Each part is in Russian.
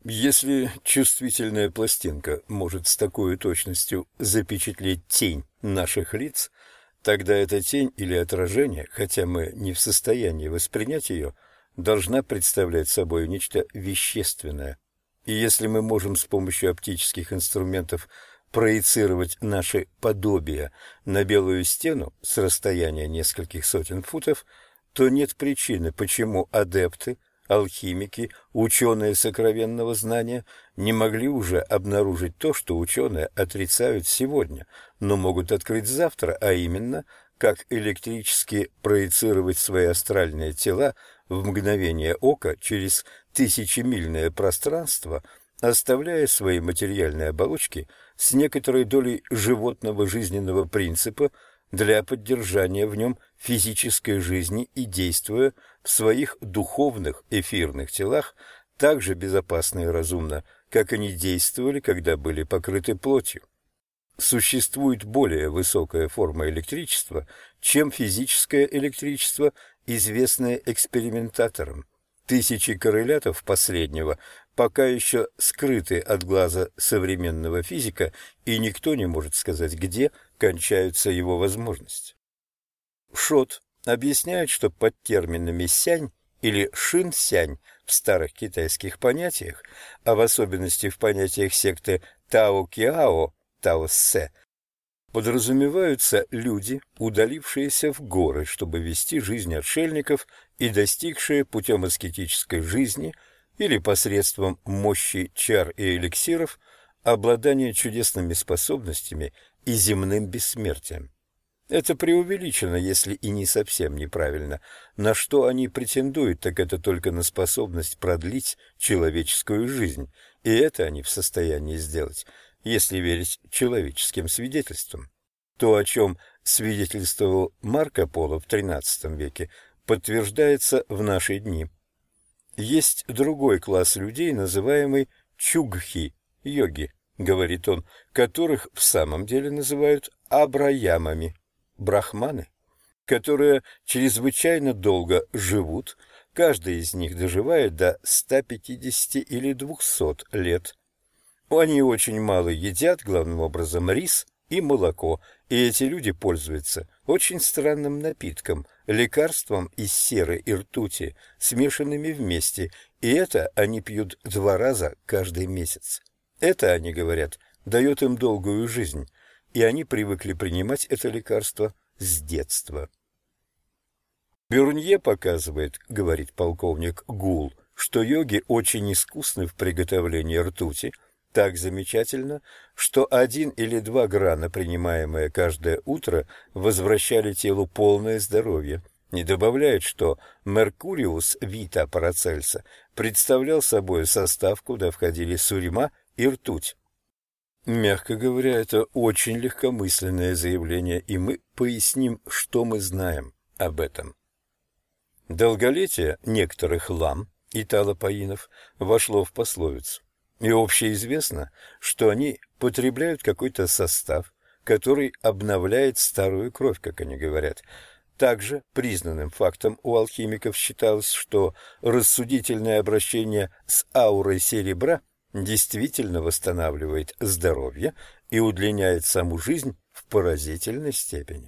Если чувствительная пластинка может с такой точностью запечатлеть тень наших лиц, тогда эта тень или отражение, хотя мы не в состоянии воспринять ее, должна представлять собой нечто вещественное. И если мы можем с помощью оптических инструментов проецировать наши подобия на белую стену с расстояния нескольких сотен футов, то нет причины, почему адепты, алхимики, ученые сокровенного знания не могли уже обнаружить то, что ученые отрицают сегодня, но могут открыть завтра, а именно, как электрически проецировать свои астральные тела в мгновение ока через тысячемильное пространство, оставляя свои материальные оболочки с некоторой долей животного жизненного принципа для поддержания в нем физической жизни и действуя в своих духовных эфирных телах так же безопасно и разумно, как они действовали, когда были покрыты плотью. Существует более высокая форма электричества, чем физическое электричество, известное экспериментаторам. Тысячи коррелятов последнего пока еще скрыты от глаза современного физика, и никто не может сказать, где кончаются его возможности. Шот объясняет, что под терминами «сянь» или «шин-сянь» в старых китайских понятиях, а в особенности в понятиях секты Тао-Киао, Тао-Ссе, подразумеваются люди, удалившиеся в горы, чтобы вести жизнь отшельников и достигшие путем аскетической жизни или посредством мощи чар и эликсиров обладания чудесными способностями и земным бессмертием. Это преувеличено, если и не совсем неправильно. На что они претендуют, так это только на способность продлить человеческую жизнь, и это они в состоянии сделать, если верить человеческим свидетельствам. То, о чем свидетельствовал Марко Поло в XIII веке, подтверждается в наши дни. Есть другой класс людей, называемый чугхи, йоги, говорит он, которых в самом деле называют абраямами, брахманы, которые чрезвычайно долго живут, каждый из них доживает до 150 или 200 лет. Они очень мало едят, главным образом рис и молоко, и эти люди пользуются очень странным напитком, лекарством из серы и ртути, смешанными вместе, и это они пьют 2 раза каждый месяц. Это, они говорят, дает им долгую жизнь, и они привыкли принимать это лекарство с детства. Бюрнье показывает, говорит полковник Гул, что йоги очень искусны в приготовлении ртути, так замечательно, что 1 или 2 грана, принимаемые каждое утро, возвращали телу полное здоровье. И добавляет, что Меркуриус Вита Парацельса представлял собой состав, куда входили сурьма и ртуть. Мягко говоря, это очень легкомысленное заявление, и мы поясним, что мы знаем об этом. Долголетие некоторых лам и талапаинов вошло в пословицу. И общеизвестно, что они потребляют какой-то состав, который обновляет старую кровь, как они говорят. Также признанным фактом у алхимиков считалось, что рассудительное обращение с аурой серебра действительно восстанавливает здоровье и удлиняет саму жизнь в поразительной степени.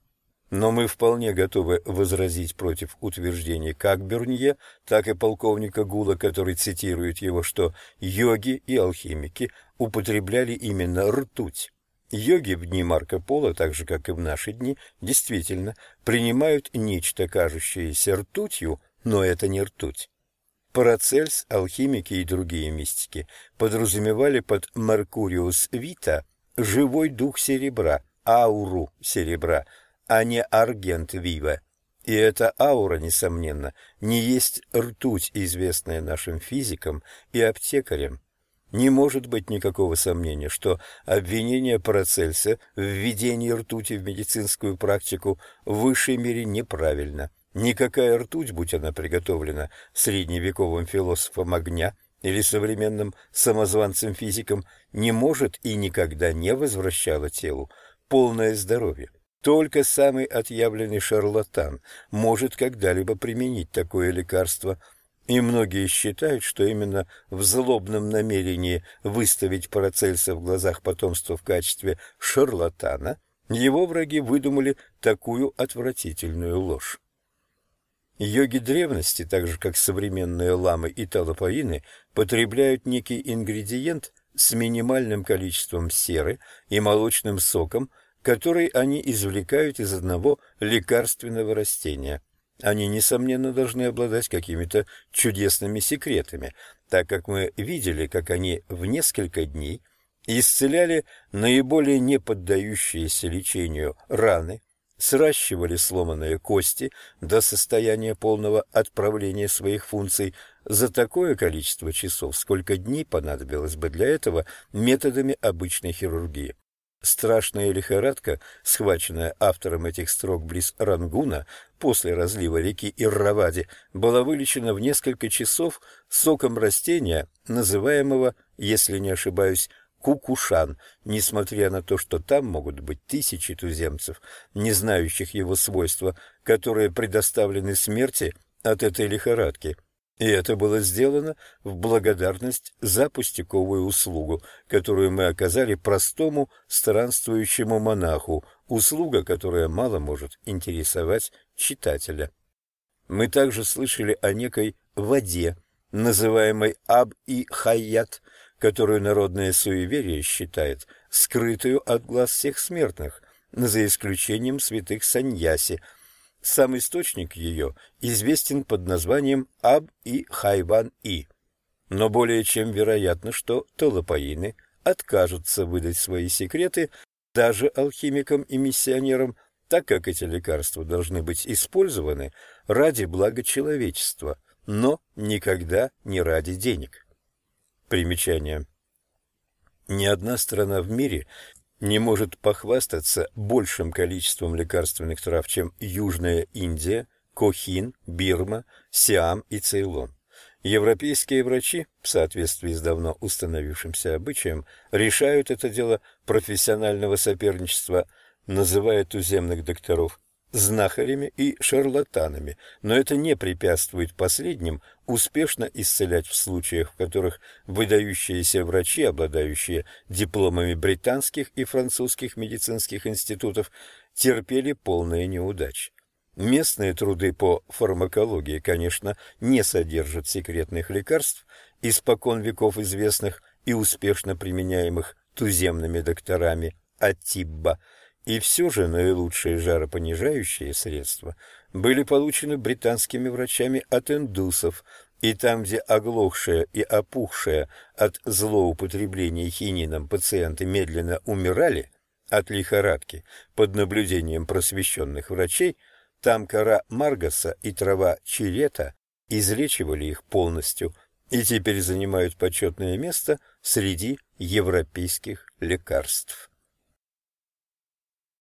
Но мы вполне готовы возразить против утверждений как Бюрнье, так и полковника Гула, который цитирует его, что йоги и алхимики употребляли именно ртуть. Йоги в дни Марко Поло, так же как и в наши дни, действительно принимают нечто, кажущееся ртутью, но это не ртуть. Парацельс, алхимики и другие мистики подразумевали под Меркуриус Вита живой дух серебра, ауру серебра, а не аргент вива. И эта аура, несомненно, не есть ртуть, известная нашим физикам и аптекарям. Не может быть никакого сомнения, что обвинение Парацельса в введении ртути в медицинскую практику в высшей мере неправильно. Никакая ртуть, будь она приготовлена средневековым философом огня или современным самозванцем-физиком, не может и никогда не возвращала телу полное здоровье. Только самый отъявленный шарлатан может когда-либо применить такое лекарство. И многие считают, что именно в злобном намерении выставить Парацельса в глазах потомства в качестве шарлатана его враги выдумали такую отвратительную ложь. Йоги древности, так же как современные ламы и талапаины, потребляют некий ингредиент с минимальным количеством серы и молочным соком, который они извлекают из одного лекарственного растения. Они, несомненно, должны обладать какими-то чудесными секретами, так как мы видели, как они в несколько дней исцеляли наиболее не поддающиеся лечению раны, сращивали сломанные кости до состояния полного отправления своих функций за такое количество часов, сколько дней понадобилось бы для этого методами обычной хирургии. Страшная лихорадка, схваченная автором этих строк близ Рангуна после разлива реки Ирравади, была вылечена в несколько часов соком растения, называемого, если не ошибаюсь, кукушан, несмотря на то, что там могут быть тысячи туземцев, не знающих его свойства, которые предоставлены смерти от этой лихорадки. И это было сделано в благодарность за пустяковую услугу, которую мы оказали простому странствующему монаху, услуга, которая мало может интересовать читателя. Мы также слышали о некой воде, называемой Аб-и-Хайят, которую народное суеверие считает скрытую от глаз всех смертных, за исключением святых саньяси. Сам источник ее известен под названием Аб-и-Хайван-и, но более чем вероятно, что талапаины откажутся выдать свои секреты даже алхимикам и миссионерам, так как эти лекарства должны быть использованы ради блага человечества, но никогда не ради денег. Примечание. Ни одна страна в мире не может похвастаться большим количеством лекарственных трав, чем Южная Индия, Кохин, Бирма, Сиам и Цейлон. Европейские врачи, в соответствии с давно установившимся обычаем, решают это дело профессионального соперничества, называя туземных докторов знахарями и шарлатанами, но это не препятствует последним успешно исцелять в случаях, в которых выдающиеся врачи, обладающие дипломами британских и французских медицинских институтов, терпели полные неудачи. Местные труды по фармакологии, конечно, не содержат секретных лекарств, испокон веков известных и успешно применяемых туземными докторами Атибба, и все же наилучшие жаропонижающие средства были получены британскими врачами от индусов, и там, где оглохшие и опухшие от злоупотребления хинином пациенты медленно умирали от лихорадки под наблюдением просвещенных врачей, там кора маргаса и трава чирета излечивали их полностью и теперь занимают почетное место среди европейских лекарств.